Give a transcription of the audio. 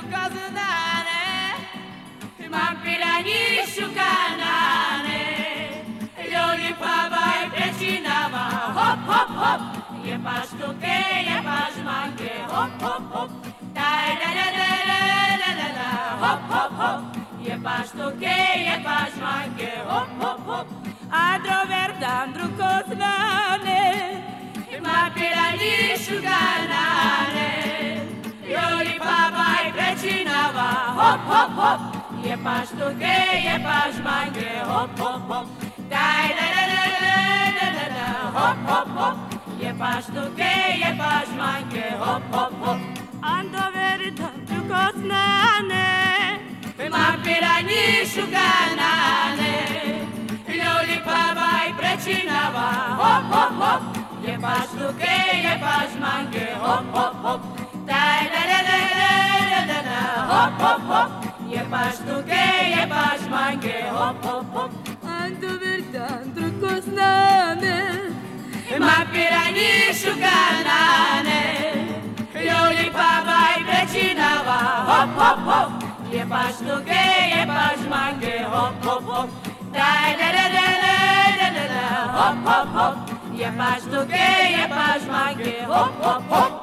kaznane, mam pirani šukanane, ljudi pavaj prečinava, hop, hop, hop, jebaš tuke, jebaš manke, hop, hop, hop, daj, da, da, da, da, da, da, da, hop, hop, hop, jebaš tuke, jebaš manke, hop, hop, hop, a doverdandru koznane, mam pirani šukanane, ljudi pavaj prečinava, hop, hop, hop, jebaš tuke, jebaš manke, hop, hop, hop, daj, da, da, da, da, da, da, da, hop, hop, hop, jebaš tuke, jebaš manke, hop, hop, hop, ando veritandru koznane, mam pirani šukanane, ljudi pavaj prečinava, hop, hop, hop, jebaš tuke, jebaš manke, hop, hop, hop, daj, da, da, da, da, da, da, da, hop, hop, hop, jebaš tuke, jebaš manke, hop, hop, hop, ando veritandru koznane, mam pirani šukanane, ljudi pavaj prečinava, hop, hop, hop, jebaš tuke, jebaš manke, hop, hop, hop, daj, da, da, da, da, da, da, da, hop, hop, hop, jebaš tuke, jebaš manke, hop, hop, hop.